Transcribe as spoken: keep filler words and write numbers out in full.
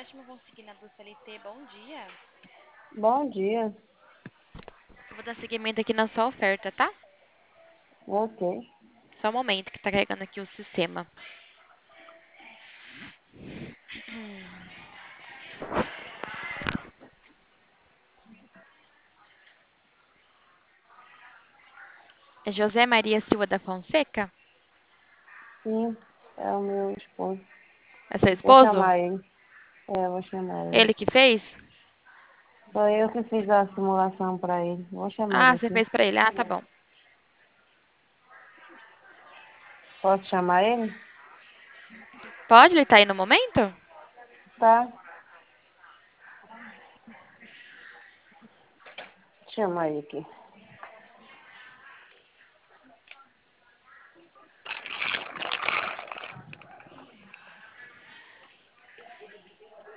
empréstimo consignado do C L T. Bom dia. Bom dia. Eu vou dar seguimento aqui na sua oferta, tá? Ok. Só um momento que tá carregando aqui o sistema. É José Maria Silva da Fonseca? Sim, é o meu esposo. É seu Vou esposo? chamar ele. É, vou chamar ele. Ele que fez? Sou eu que fiz a simulação para ele. Vou chamar ele Ah, você aqui. fez pra ele. Ah, tá bom. Posso chamar ele? Pode? Ele tá aí no momento? Tá. Chama ele aqui.